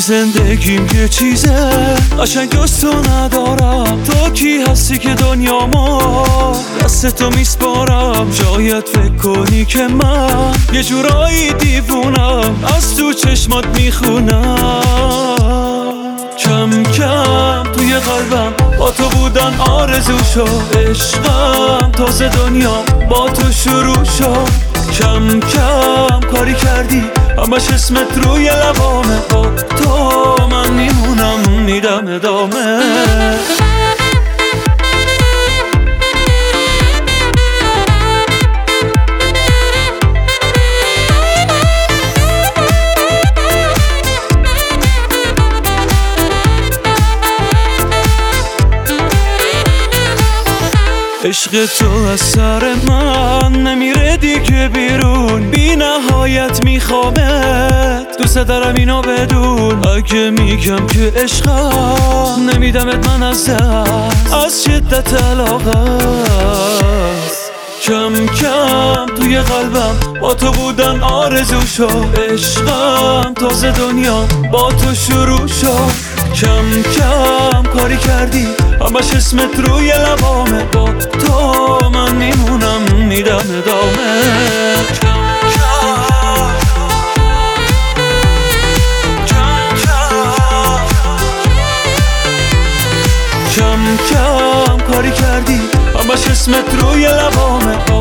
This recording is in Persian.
زندگیم یه چیزه قشنگ جز تو ندارم. تو کی هستی که دنیامو دست تو میسپارم؟ شاید فکر کنی که من یه جورایی دیوونم، از تو چشمات میخونم. کم کم توی قلبم با تو بودن آرزو شد، عشقم تازه دنیا با تو شروع شد. کم کم کاری کردی همش اسمت روی لبامه، با تو من میمونم میدم ادامه. عشق تو از سر من نمیره دیگه بیرون، بی نهایت میخوامت، دوست دارم اینو بدون. اگه میگم که عشقم نمیدمت من از دست، از شدت علاقه است. کم کم توی قلبم با تو بودن آرزو شد، عشقم تازه دنیا با تو شروع شد. کم کم کاری کردی همش اسمت روی لبامه، با تو من میمونم میدم ادامه. کم کم کاری کردی همش اسمت روی لبامه،